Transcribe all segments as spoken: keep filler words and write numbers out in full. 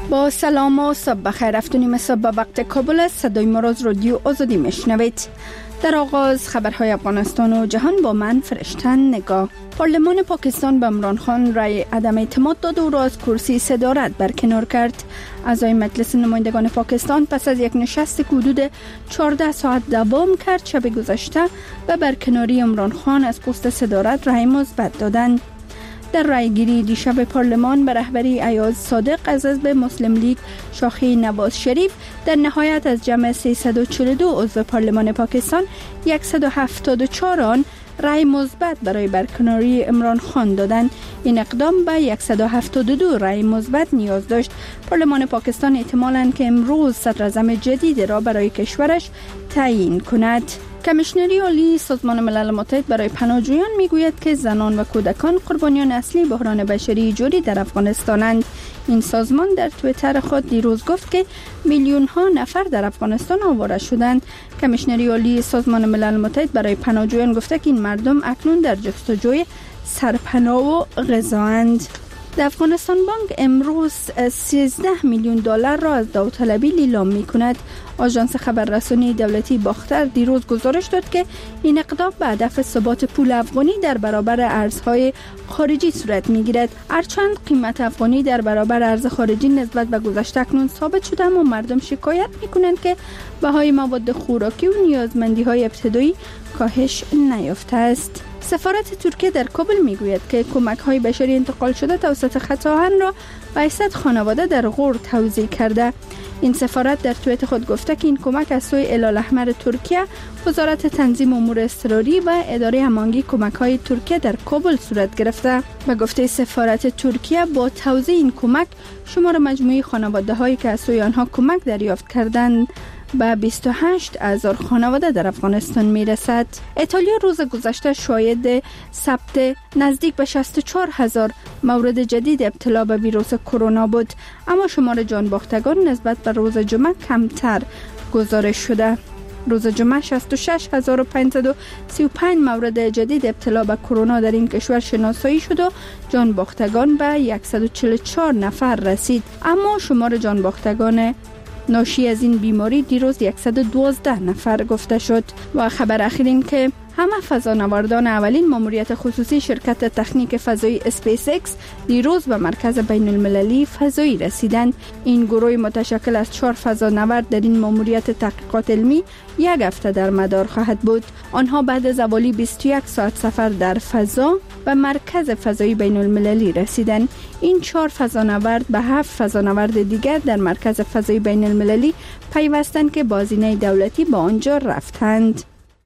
با سلام و صبح بخیر. افتونیم صبح وقت کابل است. صدای ما را از رادیو آزادی میشنوید. در آغاز خبرهای افغانستان و جهان با من فرشتن نگاه. پارلمان پاکستان به عمران خان رای عدم اعتماد داد و او را از کرسی صدارت برکنار کرد. اعضای مجلس نمایندگان پاکستان پس از یک نشست که حدود چهارده ساعت دوام کرد شب گذشته به برکناری عمران خان از پست صدارت رای مثبت دادند. در رایگیری دیشب پارلمان به رهبری ایاز صادق از حزب مسلم لیگ شاخه نواز شریف در نهایت از جمع سیصد و چهل و دو عضو پارلمان پاکستان صد و هفتاد و چهار آن رای مثبت برای برکناری عمران خان دادند. این اقدام به صد و هفتاد و دو رای مثبت نیاز داشت. پارلمان پاکستان احتمالاً که امروز صدر اعظم جدید را برای کشورش تعیین کند. کمیشنری عالی سازمان ملل متحد برای پناهجویان میگوید که زنان و کودکان قربانیان اصلی بحران بشری جوری در افغانستانند. این سازمان در توییتر خود دیروز گفت که میلیون ها نفر در افغانستان آواره شدند. کمیشنری عالی سازمان ملل متحد برای پناهجویان گفته که این مردم اکنون در جستجوی سرپناه و غذااند. در افغانستان بانک امروز سیزده میلیون دلار را از داوطلبی لیلام می کند. آژانس خبررسانی دولتی باختر دیروز گزارش داد که این اقدام به هدف ثبات پول افغانی در برابر ارزهای خارجی صورت می گیرد. هرچند قیمت افغانی در برابر ارز خارجی نسبت به گذشته اکنون ثابت شده، اما مردم شکایت می کنند که بهای مواد خوراکی و نیازمندی های ابتدایی کاهش نیافته است. سفارت ترکیه در کابل میگوید که کمک‌های بشری انتقال شده توسط خط آهن را به هیئت خانواده در غور توزیع کرده. این سفارت در توییت خود گفته که این کمک از سوی هلال‌احمر ترکیه، وزارت تنظیم امور اضطراری و اداره هماهنگی کمک‌های ترکیه در کابل صورت گرفته. به گفته سفارت ترکیه با توزیع این کمک شمار مجموعی خانواده‌هایی که از سوی آنها کمک دریافت کردند به بیست و هشت هزار خانواده در افغانستان میرسد. ایتالیا روز گذشته شاهد ثبت نزدیک به شصت و چهار هزار مورد جدید ابتلا به ویروس کرونا بود، اما شمار جانباختگان نسبت به روز جمعه کمتر گزارش شده. روز جمعه شصت و شش هزار و پانصد و سی و پنج مورد جدید ابتلا به کرونا در این کشور شناسایی شد و جانباختگان به صد و چهل و چهار نفر رسید، اما شمار جانباختگان ناشی از این بیماری دیروز صد و دوازده نفر گفته شد. و خبر اخیر این که همه فضانوردان اولین ماموریت خصوصی شرکت تکنیک فضایی اسپیس ایکس دیروز به مرکز بین المللی فضایی رسیدند. این گروه متشکل از چهار فضانورد در این ماموریت تحقیقات علمی یک هفته در مدار خواهد بود. آنها بعد از حوالی بیست و یک ساعت سفر در فضا به مرکز فضایی بین المللی رسیدند. این چهار فضانورد به هفت فضانورد دیگر در مرکز فضایی بین المللی پیوستند که با هزینه دولتی با آنجا رفتند.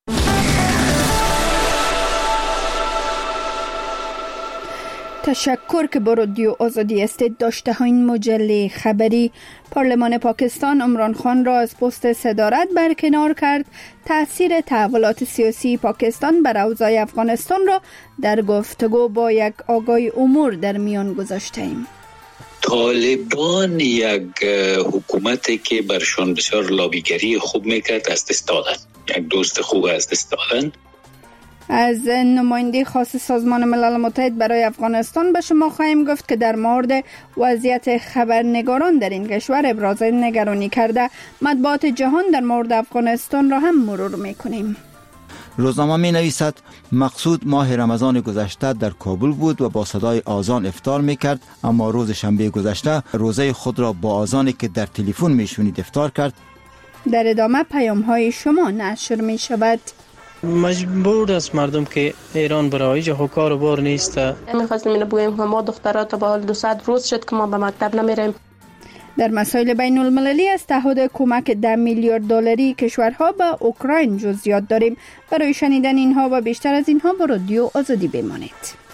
تشکر که با رادیو آزادی استید داشته ها. این مجله خبری. پارلمان پاکستان عمران خان را از پست صدارت برکنار کرد. تأثیر تحولات سیاسی پاکستان بر اوضاع افغانستان را در گفتگو با یک آگاهی امور در میان گذاشته ایم. طالبان یک حکومتی که برشان بسیار لابیگری خوب میکرد از دست دادن، یک دوست خوب از دست دادن. از نماینده خاص سازمان ملل متحد برای افغانستان به شما خواهیم گفت که در مورد وضعیت خبرنگاران در این کشور ابراز نگرانی کرده. مطبوعات جهان در مورد افغانستان را هم مرور میکنیم. روزنامه می نویسد مقصود ماه رمضان گذشته در کابل بود و با صدای آذان افطار می کرد، اما روز شنبه گذشته روزه خود را با آذانی که در تلفن می شنید افطار کرد. در ادامه پیام های شما نشر می شود. مجبور است مردم که ایران برای جه کار و بار نیست. می‌خواستم اینو بگم که ما دخترات با دویست روز شد که ما به مکتب نمیریم. در مسائل بین المللی از تعهد کمک ده میلیارد دلاری کشورها به اوکراین جزئیات داریم. برای شنیدن اینها و بیشتر از اینها با رادیو آزادی بمانید.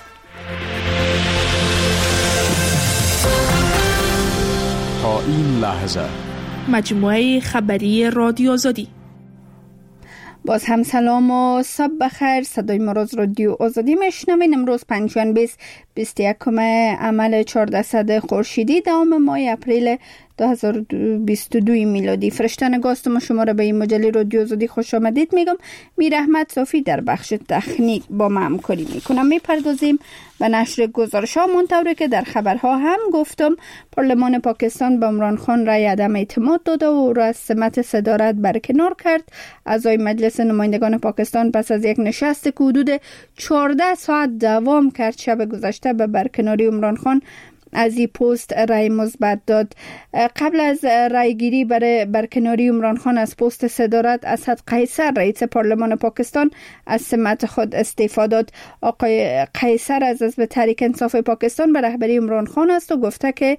تا این لحظه مجموعه خبری رادیو آزادی. باز هم سلام و صبح بخیر. صدای ما را از رادیو آزادی میشنوین. امروز پنجشنبه بیست و یکم عمل چهاردهصد خورشیدی دوم ماه اپریل دو هزار و بیست و دو میلادی. فرشته نگاه است. ما شما را به این مجله رادیو آزادی خوش آمدید میگم. میر احمد صافی در بخش تکنیک با ما همکاری میکنم. میپردازیم به نشر گزارش ها. منطوری که در خبرها هم گفتم، پارلمان پاکستان به عمران خان رای عدم اعتماد داده و او را از سمت صدارت برکنار کرد. اعضای مجلس نمایندگان پاکستان پس از یک نشست که حدود چهارده ساعت دوام کرد شب گذشته به برکناری عمران خان از این پست رای مثبت داد. قبل از رای گیری برای برکناری عمران خان از پست صدارت، اسد قیصر رئیس پارلمان پاکستان از سمت خود استعفا داد. آقای قیصر از حزب تحریک انصاف پاکستان به رهبری عمران خان است و گفته که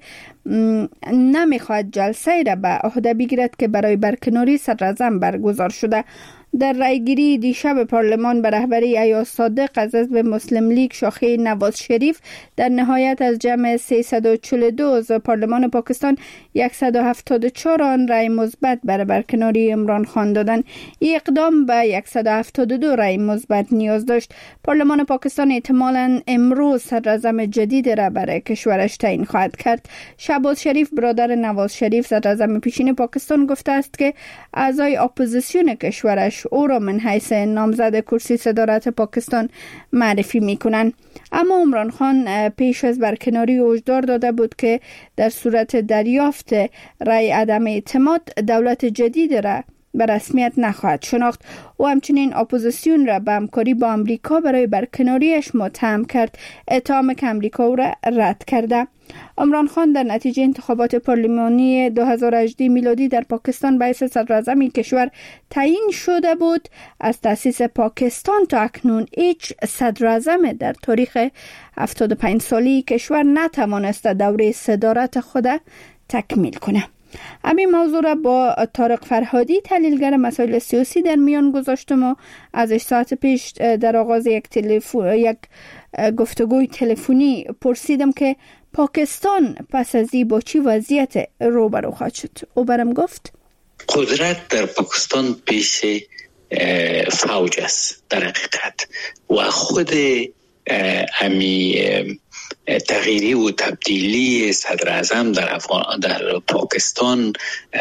نمیخواهد جلسه را به عهده بگیرد که برای برکناری صدر اعظم برگزار شده. در رایگیری دیشب پارلمان به رهبری ایاز صادق از حزب مسلم لیگ شاخه نواز شریف در نهایت از جمع سیصد و چهل و دو عضو پارلمان پاکستان صد و هفتاد و چهار آن رای مثبت برای برکناری عمران خان دادند. این اقدام به صد و هفتاد و دو رای مثبت نیاز داشت. پارلمان پاکستان احتمالاً امروز صدر اعظم جدید را برای کشورش تعیین خواهد کرد. شهباز شریف برادر نواز شریف صدر اعظم پیشین پاکستان گفته است که اعضای اپوزیسیون کشورش او را من حیث نامزد کرسی صدارت پاکستان معرفی میکنند. اما عمران خان پیش از برکناری هشدار داده بود که در صورت دریافت رای عدم اعتماد دولت جدید را به رسمیت نخواهد شناخت. و همچنین اپوزیسیون را به همکاری با امریکا برای برکناریش متهم کرد، اتهام که امریکا او را رد کرده. عمران خان در نتیجه انتخابات پارلمانی دو هزار و هجده میلادی در پاکستان به حیث صدر اعظم کشور تعیین شده بود. از تأسیس پاکستان تا اکنون هیچ صدر اعظم در تاریخ هفتاد و پنج سالی کشور نتوانست دوره صدارت خود تکمیل کنه. همین موضوع را با طارق فرهادی، تحلیلگر مسائل سیاسی، در میان گذاشتم و ازش ساعت پیش در آغاز یک تلفن یک گفتگوی تلفنی پرسیدم که پاکستان پس از این با چی وضعیت روبرو خواهد شد. او برم گفت قدرت در پاکستان پیش فوج است در حقیقت و خود امی تغییری و تبدیلی صدر اعظم در افغان در پاکستان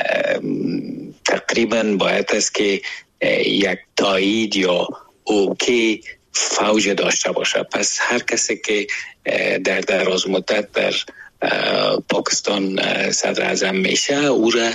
تقریبا باید است که یک تایید یا اوکی فوج داشته باشه. پس هر کسی که در دراز مدت در پاکستان صدر اعظم میشه او را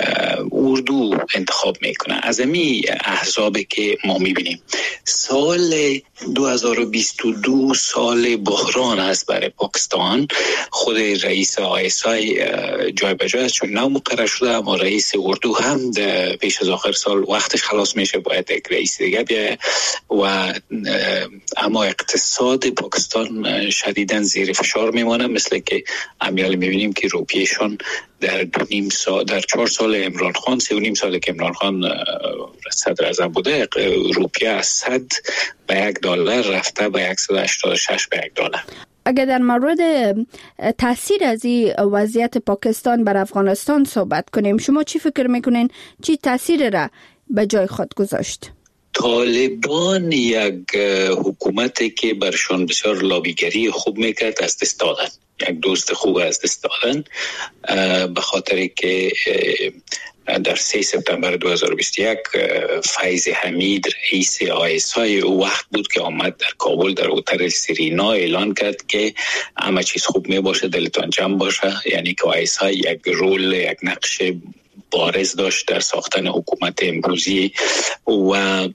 اردو انتخاب میکنه. از امی احزابی که ما میبینیم سال دو هزار و بیست و دو سال بحران است برای پاکستان. خود رئیس آی اس آی جای به جای است چون نو مقرر شده، اما رئیس اردو هم پیش از آخر سال وقتش خلاص میشه، باید یک رئیس دیگه بیایه و اما اقتصاد پاکستان شدیداً زیر فشار میمانه. مثل که امیال میبینیم که روپیهشون در دو نیم سال در چهار سال عمران خان سه و نیم ساله که عمران خان صدر اعظم بوده روپیه از صد به یک دلار رفته به صد و هشتاد و شش به یک دلار. اگر در مورد تاثیر از این وضعیت پاکستان بر افغانستان صحبت کنیم، شما چی فکر میکنین چی تاثیر را به جای خود گذاشت؟ طالبان یک حکومتی که برشان بسیار لابیگری خوب میکرد از دست دادن، یک دوست خوب از دست دادن، به خاطر که در سه سپتامبر دو هزار و بیست و یک فیض حمید رئیس آی اس آی وقت بود که آمد در کابل در هتل سرینا اعلان کرد که همه چیز خوب می باشه، دلتان جمع باشه. یعنی که آی اس آی یک رول یک نقش بارز داشت در ساختن حکومت امروزی و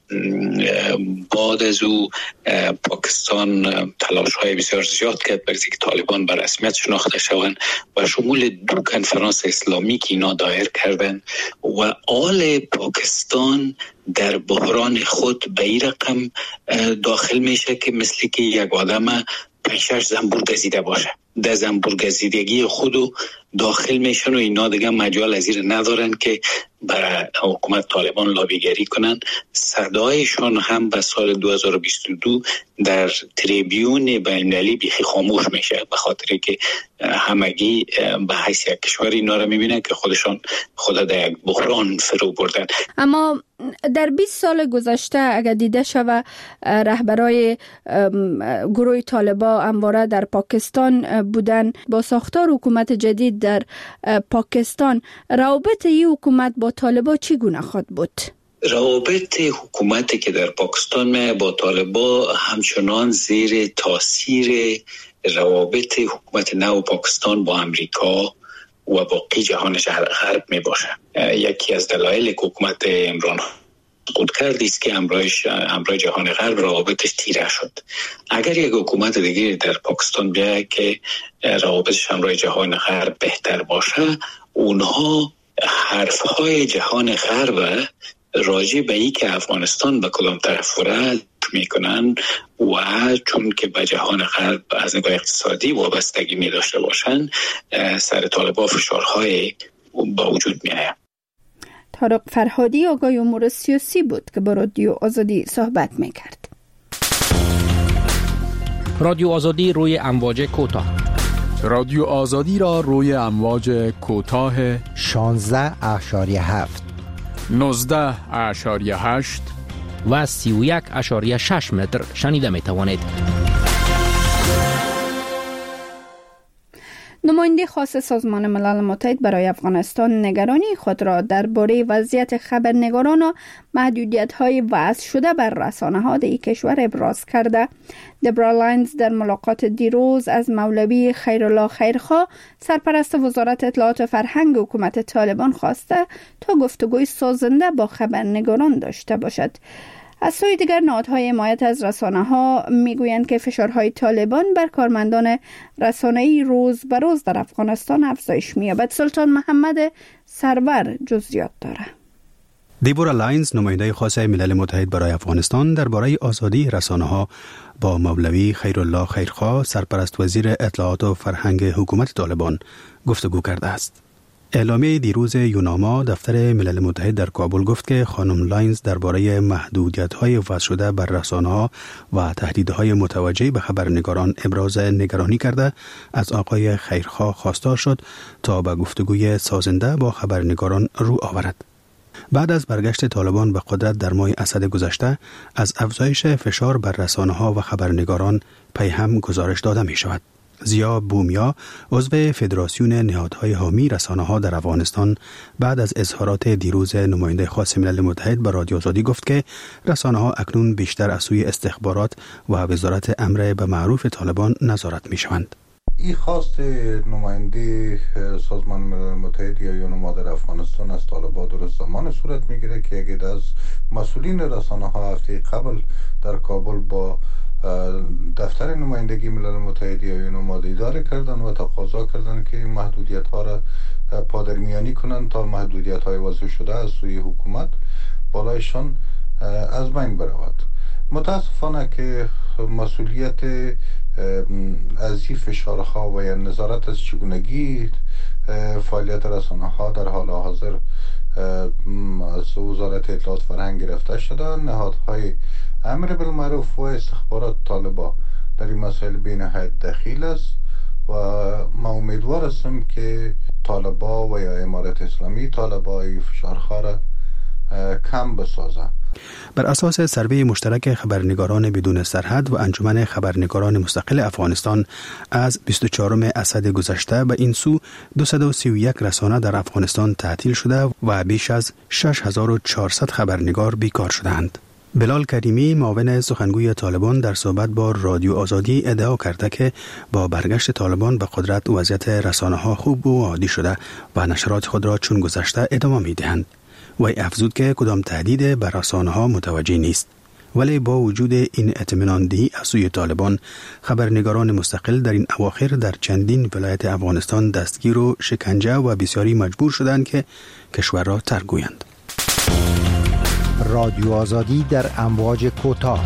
بعد از او پاکستان تلاش های بسیار زیاد کرد برای که طالبان به رسمیت شناخته شوند و شمول دو کنفرانس اسلامی که اینا دایر کردن و آل پاکستان در بحران خود به این رقم داخل میشه که مثل که یک آدم پنج شش زنبور گزیده باشه، در زنبور گزیدگی خودو داخل میشن و اینا دیگه مجال از این ندارن که برای حکومت طالبان لابیگری کنن. صدایشان هم به سال دو هزار و بیست و دو در تریبیون بین‌المللی بیخی خاموش میشه، به خاطر که همگی به حیث یک کشور اینا رو میبینن که خودشان خود در یک بحران فرو بردن. اما در بیست سال گذشته اگر دیده شود رهبرای گروه طالبان همواره در پاکستان بودن، با ساختار حکومت جدید در پاکستان، روابط این حکومت با طالبان چگونه خواهد بود؟ روابط حکومتی که در پاکستان می با طالبان همچنان زیر تاثیر روابط حکومت نو پاکستان با امریکا و باقی جهان غرب می باشه. یکی از دلایل که حکومت عمران خود کرد است که امروز امروز جهان غرب روابطش تیره شد. اگر یک حکومت دیگه در پاکستان بیاید که روابطش امروز جهان غرب بهتر باشه، اونها حرفهای جهان غرب راجع به این که افغانستان به کدام طرف وره میکنن و چون که به جهان غرب از نگاه اقتصادی وابستگی می داشته باشن، سر طالبان فشارهای با وجود می آید. طارق فرهادی آقای امور سیاسی بود که با رادیو آزادی صحبت می کرد. رادیو آزادی روی امواج کوتاه. رادیو آزادی را روی امواج کوتاه شانزده اشاریه هفت، نوزده اشاریه هشت و سی و یک اشاریه شش متر شنیده می توانید. نماینده خاص سازمان ملل متحد برای افغانستان نگرانی خود را درباره وضعیت خبرنگاران و محدودیت‌های وضع شده بر رسانه‌ها در کشور ابراز کرده. دبرا لاینز در ملاقات دیروز از مولوی خیرالله خیرخواه، سرپرست وزارت اطلاعات و فرهنگ حکومت طالبان خواسته تا گفتگوی سازنده با خبرنگاران داشته باشد. از سوی دیگر نهادهای حمایت از رسانه‌ها میگویند که فشارهای طالبان بر کارمندان رسانه‌ای روز به روز در افغانستان افزایش می‌یابد. سلطان محمد سرور جزئیات داره. دیبورا لاینز، نماینده خاص ملل متحد برای افغانستان، درباره آزادی رسانه‌ها با مولوی خیرالله خیرخواه، سرپرست وزیر اطلاعات و فرهنگ حکومت طالبان گفتگو کرده است. اعلامیه دیروز یوناما، دفتر ملل متحد در کابل، گفت که خانم لاینز درباره محدودیت‌های وضع شده بر رسانه‌ها و تهدیدهای متوجه به خبرنگاران ابراز نگرانی کرده، از آقای خیرخواه خواستار شد تا به گفتگوی سازنده با خبرنگاران رو آورد. بعد از برگشت طالبان به قدرت در ماه اسد گذشته، از افزایش فشار بر رسانه‌ها و خبرنگاران پیهم گزارش داده می شود. زیا بومیا، عضو فدراسیون نهادهای حامی رسانه‌ها در افغانستان، بعد از اظهارات دیروز نماینده خاص ملل متحد به رادیو آزادی گفت که رسانه‌ها اکنون بیشتر از سوی استخبارات و وزارت امر به معروف طالبان نظارت می‌شوند. این خواست نماینده سازمان ملل متحد یا یوناما در افغانستان از طالبان درست زمان صورت میگیره که یکی از مسئولین رسانه‌ها هفته قبل در کابل با دفتر نمایندگی ملل متحد یا یوناما دیدار کردن و تقاضا کردن که محدودیت ها را پادرمیانی کنند تا محدودیت های وضع شده از سوی حکومت بالایشان از بین برود. متاسفانه که مسئولیت از این فشارها و یا نظارت از چگونگی فعالیت رسانه ها در حال حاضر از وزارت اطلاعات فرهنگ گرفته شده. نهادهای امر بالمعروف و استخبارات طالبان در این مسائل بی نهایت دخیل است و ما امیدوار هستم که طالبان و یا امارت اسلامی طالبان فشارها را کم بسازند. بر اساس سروی مشترک خبرنگاران بدون سرحد و انجمن خبرنگاران مستقل افغانستان، از بیست و چهارم اسد گذشته به این سو دویست و سی و یک رسانه در افغانستان تعطیل شده و بیش از شش هزار و چهارصد خبرنگار بیکار شدند. بلال کریمی، معاون سخنگوی طالبان، در صحبت با رادیو آزادی ادعا کرده که با برگشت طالبان به قدرت وضعیت رسانه‌ها خوب و عادی شده و نشرات خود را چون گذشته ادامه می‌دهند. وی افزود که کدام تهدید بر رسانه‌ها متوجه نیست، ولی با وجود این اطمینان دهی از سوی طالبان، خبرنگاران مستقل در این اواخر در چندین ولایت افغانستان دستگیر و شکنجه و بسیاری مجبور شدند که کشور را ترک گویند. رادیو آزادی در امواج کوتاه.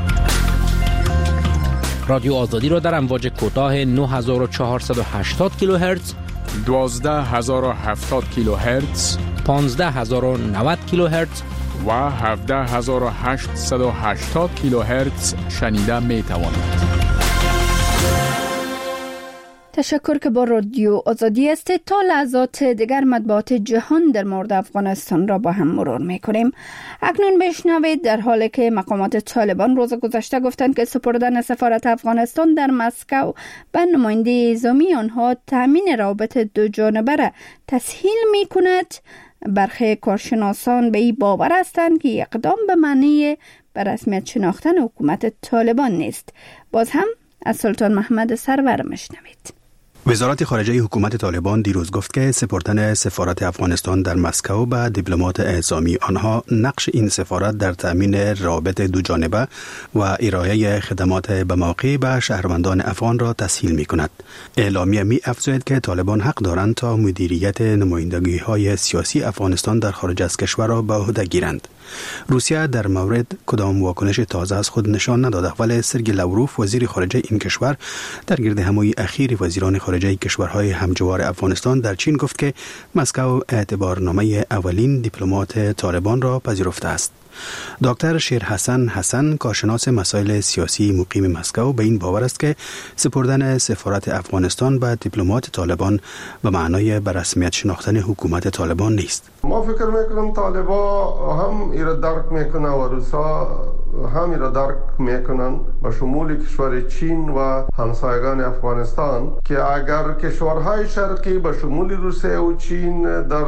رادیو آزادی را در امواج کوتاه نه هزار و چهارصد و هشتاد کیلوهرتز، دوازده هزار و هفتاد کیلوهرتز، پانزده هزار و نود کیلوهرتز و هفده هزار و هشتصد و هشتاد کیلوهرتز شنیده می توانید. تشکر که با رادیو آزادی است. تا لحظات دیگر مطبوعات جهان در مورد افغانستان را با هم مرور میکنیم. اکنون بشنوید در حالی که مقامات طالبان روز گذشته گفتند که سپردن سفارت افغانستان در مسکو به نماینده نظامی آنها تامین روابط دو جانبه را تسهیل میکند، برخی کارشناسان به این باور هستند که اقدام به معنی به رسمیت شناختن حکومت طالبان نیست. باز هم از سلطان محمد سرور مشنوید. وزارت خارجه حکومت طالبان دیروز گفت که سپردن سفارت افغانستان در مسکو به دیپلمات اعزامی آنها نقش این سفارت در تامین روابط دو جانبه و ارائه خدمات به موقع به شهروندان افغان را تسهیل می کند. اعلامیه می افزاید که طالبان حق دارند تا مدیریت نمایندگی های سیاسی افغانستان در خارج از کشور را به عهده گیرند. روسیه در مورد کدام واکنش تازه از خود نشان نداده، ولی سرگئی لاوروف وزیر خارجه این کشور در گردهمایی اخیر وزیران خارجه کشورهای همجوار افغانستان در چین گفت که مسکو اعتبارنامه اولین دیپلمات طالبان را پذیرفته است. دکتر شیرحسن حسن، کارشناس مسائل سیاسی مقیم مسکو، به این باور است که سپردن سفارت افغانستان به دیپلمات طالبان به معنای به رسمیت شناختن حکومت طالبان نیست. ما فکر میکنم طالبان هم ایرا درک میکنن و روسا هم ایرا درک میکنن به شمول کشور چین و همسایگان افغانستان که اگر کشورهای شرقی به شمول روسیه و چین در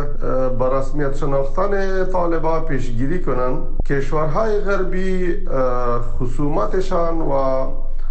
به رسمیت شناختن طالبان پیشگیری کنن، کشورهای غربی خصومتشان و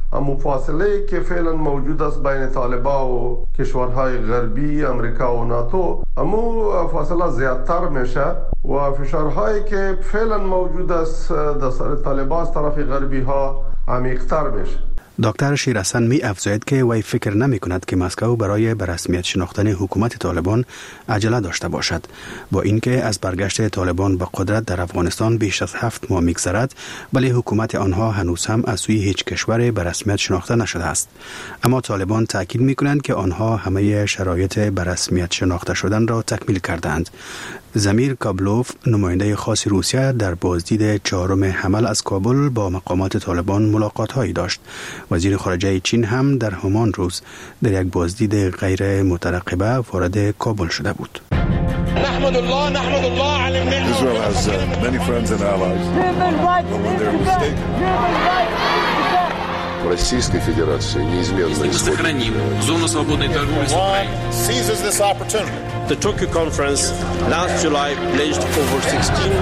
مفاصله که فعلا موجود است بین طالبان و کشورهای غربی امریکا و ناتو امو فاصله زیادتر میشه و فشارهایی که فعلا موجود است در سر طالبان از طرف غربی ها عمیق‌تر میشه. دکتر شیرحسن می افزاید که وی فکر نمی کند که مسکو برای به رسمیت شناختن حکومت طالبان عجله داشته باشد، با اینکه از برگشت طالبان به قدرت در افغانستان بیش از هفت ماه می‌گذرد، ولی حکومت آنها هنوز هم از سوی هیچ کشور به رسمیت شناخته نشده است. اما طالبان تاکید می‌کنند که آنها همه شرایط به رسمیت شناخته شدن را تکمیل کردند. زمیر کابلوف، نماینده خاص روسیه، در بازدید چهارم حمل از کابل با مقامات طالبان ملاقات‌هایی داشت. وزیر خارجه چین هم در همان روز در یک بازدید غیر مترقبه وارد کابل شده بود. نحمد الله نحمد الله علی الملت. Israel has uh, many friends and allies. But when they're mistaken. Российской Федерации неизменно сохраним зону свободной торговли с Украиной. Seizes this opportunity. The Tokyo conference last July pledged over sixteen.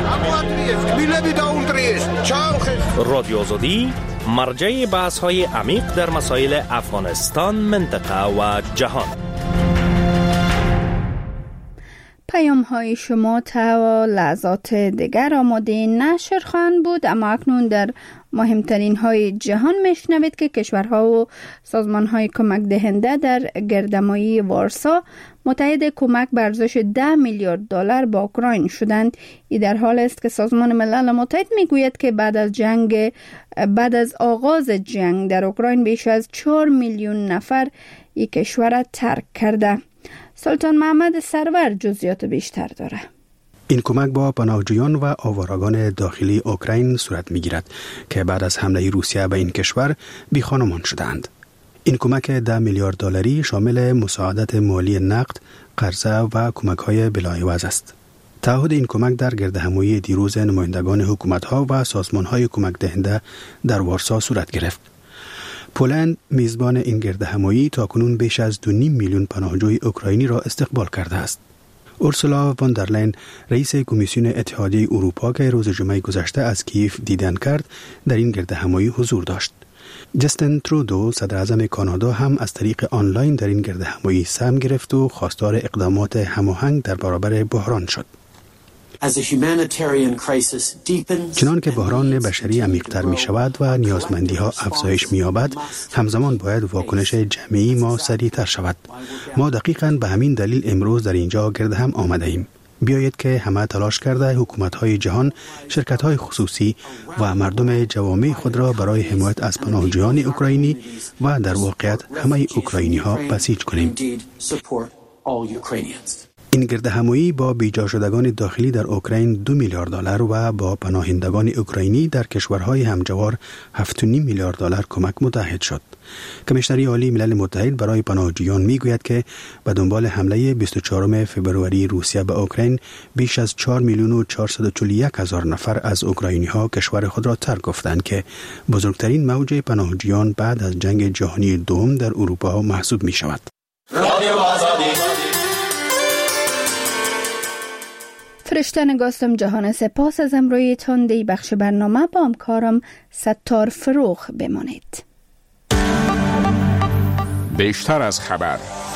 رادیو آزادی مرجع بحث‌های عمیق در مسائل افغانستان، منطقه و جهان. پیام های شما تا لحظات دیگر آماده نشر خواهند بود، اما اکنون در مهمترین های جهان میشنوید که کشورها و سازمان های کمک دهنده در گردهمایی وارسا متحد کمک به ارزش ده میلیارد دلار با اوکراین شدند. این در حال است که سازمان ملل متحد میگوید که بعد از جنگ بعد از آغاز جنگ در اوکراین بیش از چهار میلیون نفر این کشور را ترک کرده. سلطان محمد سرور جزئیات بیشتر داره. این کمک با پناهجویان و آوارگان داخلی اوکراین صورت می‌گیرد که بعد از حمله روسیه به این کشور بی خانمان شدند. این کمک ده میلیارد دلاری شامل مساعدت مالی نقد، قرضه و کمک‌های بلاعوض است. تعهد این کمک در گردهمایی دیروز نمایندگان حکومت‌ها و سازمان‌های کمک دهنده در وارسا صورت گرفت. پولند میزبان این گردهمایی تاکنون بیش از دو نیم میلیون پناهجوی اوکراینی را استقبال کرده است. اورسولا واندرلاین، رئیس کمیسیون اتحادیه اروپا که روز جمعه گذشته از کیف دیدن کرد، در این گردهمایی حضور داشت. جستین ترودو، صدر اعظم کانادا، هم از طریق آنلاین در این گردهمایی سهم گرفت و خواستار اقدامات هماهنگ در برابر بحران شد. چنان که بحران بشری عمیق‌تر می شود و نیازمندی ها افزایش می یابد، همزمان باید واکنش جمعی ما سریع‌تر شود. ما دقیقاً به همین دلیل امروز در اینجا گرد هم آمده ایم. بیایید که همه تلاش کرده حکومت‌های جهان، شرکت‌های خصوصی و مردم جوامع خود را برای حمایت از پناهجویان اوکراینی و در واقعیت همه اوکراینی‌ها بسیج کنیم. این گردهمایی با بیجا شدگان داخلی در اوکراین دو میلیارد دلار و با پناهندگان اوکراینی در کشورهای همجوار هفت و نیم میلیارد دلار کمک متحد شد. کمیشنری عالی ملل متحد برای پناهجویان میگوید که به دنبال حمله بیست و چهارم فوریه روسیه به اوکراین بیش از چهار میلیون و چهارصد و چهل و یک هزار نفر از اوکراینی ها کشور خود را ترک گفتند که بزرگترین موج پناهجویان بعد از جنگ جهانی دوم در اروپا محسوب می شود. فرشته نگاستم جهان سپاس از امروی تانده بخش برنامه با همکارم ستار فروخ بمانید. بیشتر از خبر.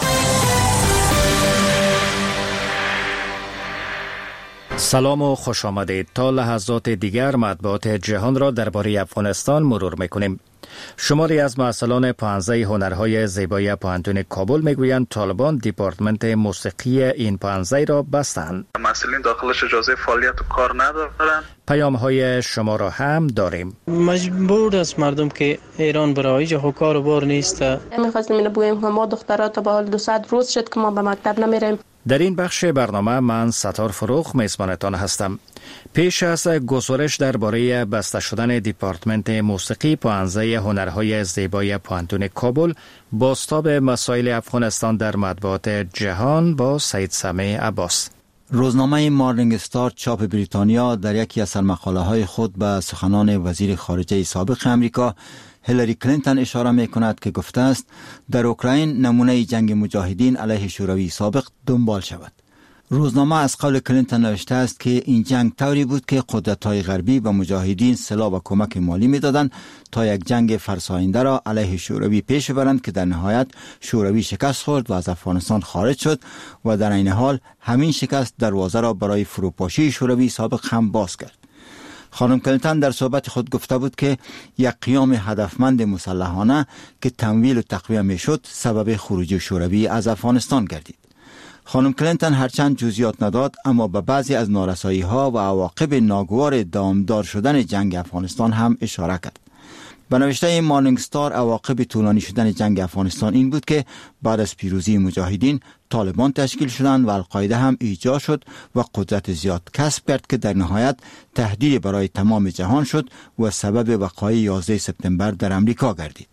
سلام و خوش آمدید. تا لحظات دیگر مطبوعات جهان را درباره افغانستان مرور میکنیم. شماری از مسئولان پانزده هنرهای زیبایی پوهنتون کابل میگویند طالبان دیپارتمنت موسیقی این پانزده را بستند. مسئولین داخلش اجازه فعالیت و کار ندارند. پیام های شما را هم داریم. مجبور است مردم که ایران برای جه کار و بار نیست. میخواستیم اینو بگوییم که ما دخترات با حال دویست روز شد که ما به مکتب نمیریم. در این بخش برنامه من ستار فروخ میزبانتان هستم. پیش از گزارش درباره بسته شدن دیپارتمنت موسیقی پانزده هنرهای زیبایی پوهنتون کابل، بازتاب مسائل افغانستان در مطبوعات جهان با سید سمیع عباس. روزنامه مارنینگ استار چاپ بریتانیا در یکی از سرمقاله های خود به سخنان وزیر خارجه سابق امریکا هیلاری کلینتون اشاره می کند که گفته است در اوکراین نمونه جنگ مجاهدین علیه شوروی سابق دنبال شود. روزنامه از قول کلینتون نوشته است که این جنگ طوری بود که قدرت‌های غربی به مجاهدین سلاح و کمک مالی می‌دادند تا یک جنگ فرساینده را علیه شوروی پیش برند که در نهایت شوروی شکست خورد و از افغانستان خارج شد و در این حال همین شکست دروازه را برای فروپاشی شوروی سابق هم باز کرد. خانم کلینتون در صحبت خود گفته بود که یک قیام هدفمند مسلحانه که تمویل و تقویه میشد سبب خروج شوروی از افغانستان گردید. خانم کلینتون هرچند جزئیات نداد اما به بعضی از نارسایی ها و عواقب ناگوار دامدار شدن جنگ افغانستان هم اشاره کرد. به نوشته مارنینگ استار عواقب طولانی شدن جنگ افغانستان این بود که بعد از پیروزی مجاهدین طالبان تشکیل شدند و القاعده هم ایجاد شد و قدرت زیاد کسب کرد که در نهایت تهدید برای تمام جهان شد و سبب وقایع یازده سپتامبر در امریکا گردید.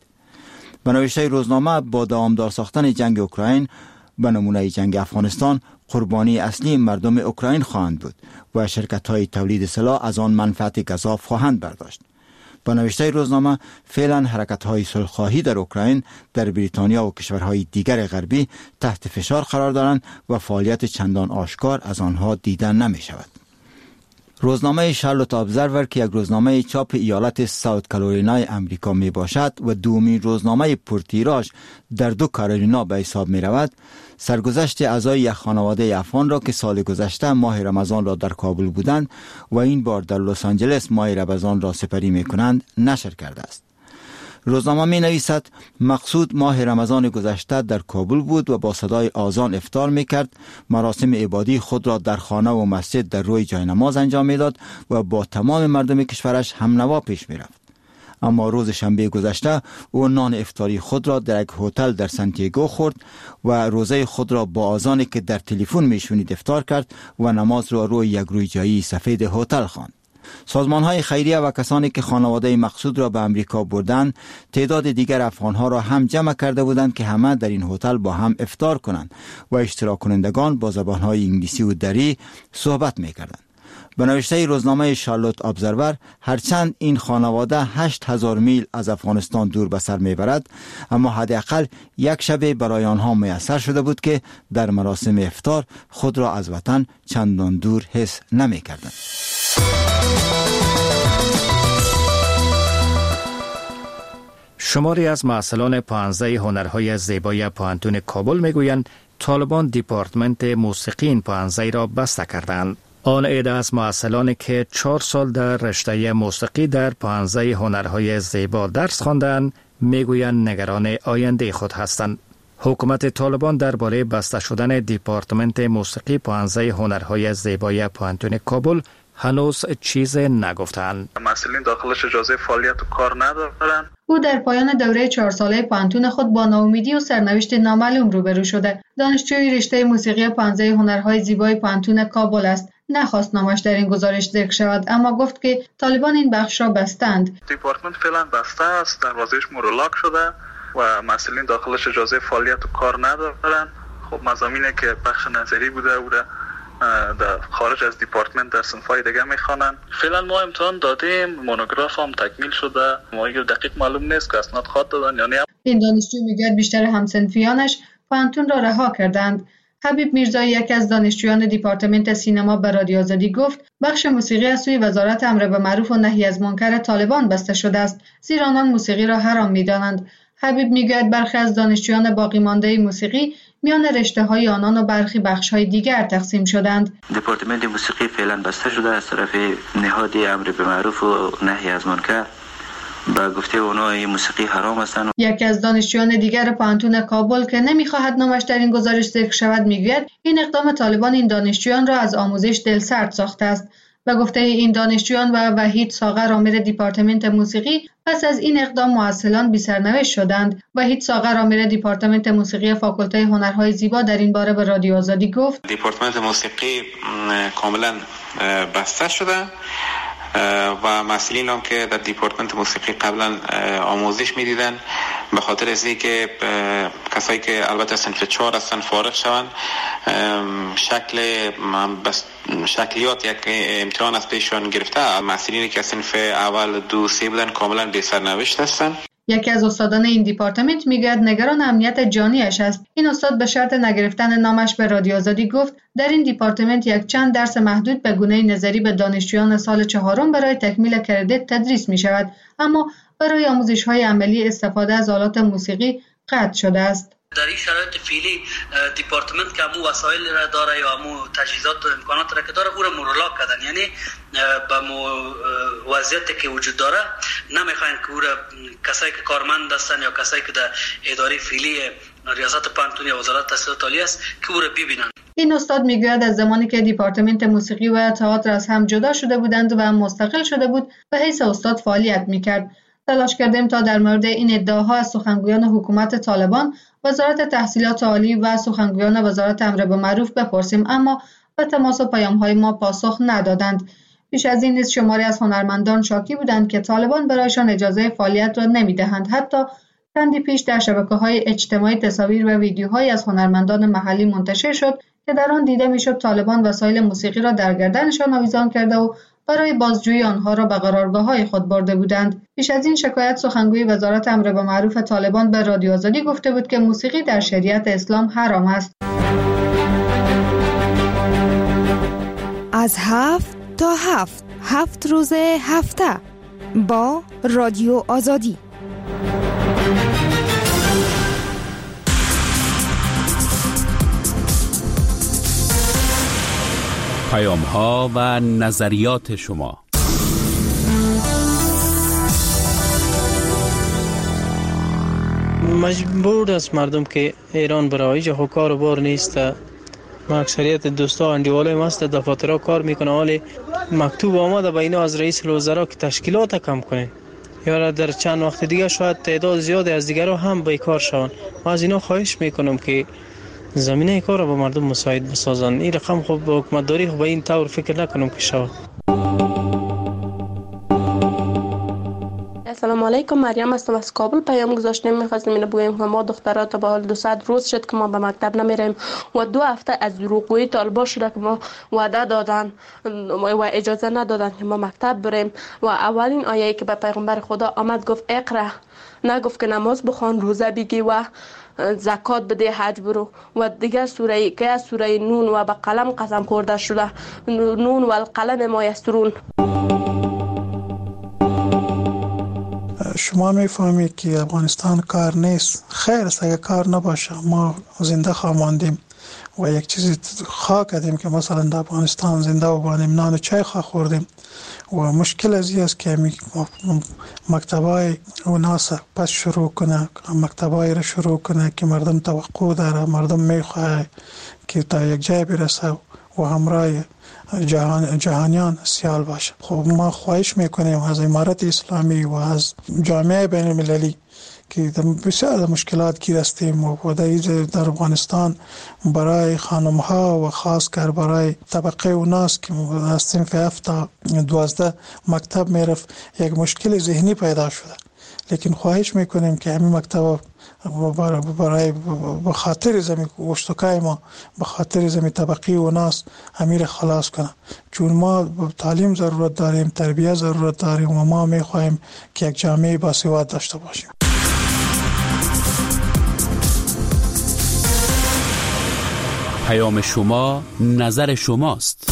به نوشته روزنامه با دوامدار ساختن جنگ اوکراین به نمونه جنگ افغانستان قربانی اصلی مردم اوکراین خواهند بود و شرکت‌های تولید سلاح از آن منفعت گزاف خواهند برداشت. با نوشته روزنامه فعلا حرکت‌های صلح‌خواهی در اوکراین در بریتانیا و کشورهای دیگر غربی تحت فشار قرار دارند و فعالیت چندان آشکار از آنها دیده نمی‌شود. روزنامه شارلوت ابزرور که یک روزنامه چاپ ایالت ساوت کارولینای امریکا می باشد و دومین روزنامه پرتیراژ در دو کارولینای به حساب می رود، سرگذشت اعضای یک خانواده افغان را که سال گذشته ماه رمضان را در کابل بودند و این بار در لس آنجلس ماه رمضان را سپری می کنند نشر کرده است. روزنامه می نویسد مقصود ماه رمضان گذشته در کابل بود و با صدای آذان افطار می کرد، مراسم عبادی خود را در خانه و مسجد در روی جای نماز انجام می داد و با تمام مردم کشورش هم نوا پیش می رفت. اما روز شنبه گذشته او نان افطاری خود را در یک هتل در سانتیاگو خورد و روزه خود را با آذانی که در تلفن می شنید افطار کرد و نماز را روی یک روی جایی سفید هتل خواند. سازمان‌های خیریه و کسانی که خانواده مقصود را به امریکا بردند تعداد دیگر افغان‌ها را هم جمع کرده بودند که همه در این هتل با هم افطار کنند و اشتراک کنندگان با زبان‌های انگلیسی و دری صحبت می‌کردند. به نوشته روزنامه شارلوت ابزرور هرچند این خانواده هشت هزار میل از افغانستان دور به سر میبرد اما حداقل یک شب برای آنها میسر شده بود که در مراسم افطار خود را از وطن چندان دور حس نمی‌کردند. شماری از مسئولان پانزده هنرهای زیبایی پوهنتون کابل میگویند طالبان دیپارتمنت موسیقی این پانزده را بسته کردند. آن عده از مسئولانی که چهار سال در رشته موسیقی در پانزده هنرهای زیبا درس خواندند میگویند نگران آینده خود هستند. حکومت طالبان درباره بسته شدن دیپارتمنت موسیقی پانزده هنرهای زیبایی پوهنتون کابل هنوز چیز نگفتند. مسئولین داخلش اجازه فعالیت و کار ندارند. او در پایان دوره چهار ساله پانتون خود با ناامیدی و سرنوشت نامعلوم روبرو شده. دانشجوی رشته موسیقی پانزده هنرهای زیبای پانتون کابل است. نخواست نامش در این گزارش ذکر شود، اما گفت که طالبان این بخش را بستند. دیپارتمنت فعلا بسته است، دروازه‌اش مورولاک شده و مسئولین داخلش اجازه فعالیت و کار ندارن. خب مضامینی که بخش نظری بوده او را در خارج از دیپارتمنت در صنف‌های دیگه میخوانن. فعلا ما امتحان دادیم، مونوگراف هم تکمیل شده، ما اگر دقیق معلوم نیست که اسناد خواهد دادن یا نه. این دانشجو میگوید بیشتر همسنفیانش پانتون را رها کردند. حبیب میرزایی یکی از دانشجویان دیپارتمنت سینما به رادیو آزادی گفت بخش موسیقی از سوی وزارت امر به معروف و نهی از منکر طالبان بسته شده است، زیرا آنان موسیقی را حرام می‌دانند. حبیب میگوید برخی از دانشجویان باقی مانده موسیقی میان رشته‌های آنان و برخی بخش‌های دیگر تقسیم شدند. دپارتمنت موسیقی فعلا بسته شده از طرف نهاد امر به معروف و نهی از منکر. با گفته اونها موسیقی حرام هستند. یکی از دانشجویان دیگر پانتون کابل که نمیخواهد نامش در این گزارش ذکر شود میگوید این اقدام طالبان این دانشجویان را از آموزش دلسرد ساخته است. و گفته این دانشجویان و وحید ساغر آمر دیپارتمنت موسیقی پس از این اقدام معسلان بی‌سرنوشت شدند. وحید ساغر آمر دیپارتمنت موسیقی فاکولته هنرهای زیبا در این باره به رادیو آزادی گفت دیپارتمنت موسیقی کاملا بسته شده و مسئولین هم که در دیپارتمنت موسیقی قبلا آموزش میدیدن به خاطر از اینکه کسایی که البته صنف چهار هستن فارغ شوند، شکل بس شکلیات یک امتحان از پیشان گرفته، مسئولینی که صنف اول دو سه بودن کاملا بی سرنوشت هستن. یکی از استادان این دیپارتمنت میگوید نگران امنیت جانیش است. این استاد به شرط نگرفتن نامش به رادیو آزادی گفت در این دیپارتمنت یک چند درس محدود به گونه نظری به دانشجویان سال چهارم برای تکمیل کردیت تدریس می شود، اما برای آموزش‌های عملی استفاده از آلات موسیقی قطع شده است. در این شرایط فعلی دیپارتمنت که امو وسایل را داره یا امو تجهیزات و امکانات را که داره او را مورولاک کردن، یعنی به وضعیتی که وجود داره نمیخواین که او را کسایی که کارمند هستن یا کسایی که در اداره فعلی ریاست پانتون یا وزارت تحصیلات عالی است که او را ببینن. این استاد میگوید از زمانی که دیپارتمنت موسیقی و تئاتر از هم جدا شده بودند و مستقل شده بود به حیث استاد فعالیت میکرد. تلاش کردیم تا در مورد این ادعاها از سخنگویان حکومت طالبان، وزارت تحصیلات عالی و سخنگویان وزارت امر به معروف بپرسیم، اما به تماس و پیام‌های ما پاسخ ندادند. بیش از این نیز شماری از هنرمندان شاکی بودند که طالبان برایشان اجازه فعالیت را نمی‌دهند. حتی چندی پیش در شبکه‌های اجتماعی تصاویر و ویدیوهایی از هنرمندان محلی منتشر شد که در آن دیده می‌شد طالبان وسایل موسیقی را در گردنشان آویزان کرده و برای بازجویی آنها را به قرارگاه‌های خود برده بودند. پیش از این شکایت سخنگوی وزارت امر به معروف طالبان به رادیو آزادی گفته بود که موسیقی در شریعت اسلام حرام است. از هفت تا هفت هفت روز هفته با رادیو آزادی. پیام ها و نظریات شما. مجبور است مردم که ایران برای جه کار و بار نیست. ما اکثریت دوستا اندیواله ماست دفاترها کار میکنه، ولی مکتوب آمده به اینا از رئیس الوزراء که تشکیلات کم کنین یا در چند وقت دیگه شاید تعداد زیادی از دیگرها هم بیکار شوند. ما از اینا خواهش میکنم که زمینه کار را به مردم مساعد بسازن. این رقم خب به حکومت داری خب به این طور فکر نکنم که شود. السلام علیکم، مریم هستم از کابل. پیام گذاشتیم می‌خواستیم اینو بگیم که ما دخترها تا به حال دو صد روز شد که ما به مکتب نمیریم و دو هفته از دروغگویی طالبا شده که ما وعده دادن و اجازه ندادن که ما مکتب بریم و اولین آیه‌ای که به پیغمبر خدا آمد گفت اقرا، نگفت که نماز بخوان، روزه بگی و زکات بده، حج برو. و دیگه سوره که از سوره نون و به قلم قسم خورده شده، نون و القلم ما یسرون. شما میفهمید که افغانستان کار نیست. خیر است اگه کار نباشه، ما زنده خواهیم و یک چیزی خواه کردیم که مثلا در افغانستان زنده و بانیم، نان و چای خواه خوردیم و مشکل از این است که مکتبای و ناسا پس شروع کنه، مکتبای را شروع کنه که مردم توقع داره، مردم میخواه که تا یک جای برسه و همراه جهان جهانیان سیال باشه. خب ما خواهش میکنیم از امارت اسلامی و از جامعه بین المللی که بسیار مشکلات گیر هستیم و در افغانستان برای خانم ها و خاص کر برای طبقه اوناس که از صنف هفت تا دوازده مکتب میرفت یک مشکل ذهنی پیدا شده. لیکن خواهش میکنیم که همین مکتب برای به خاطر زمین اشتکای ما به خاطر زمین طبقی و ناس امیر خلاص کنه، چون ما تعلیم ضرورت داریم، تربیت ضرورت داریم و ما میخواهیم که یک جامعه باسواد داشته باشیم. پیام شما نظر شماست.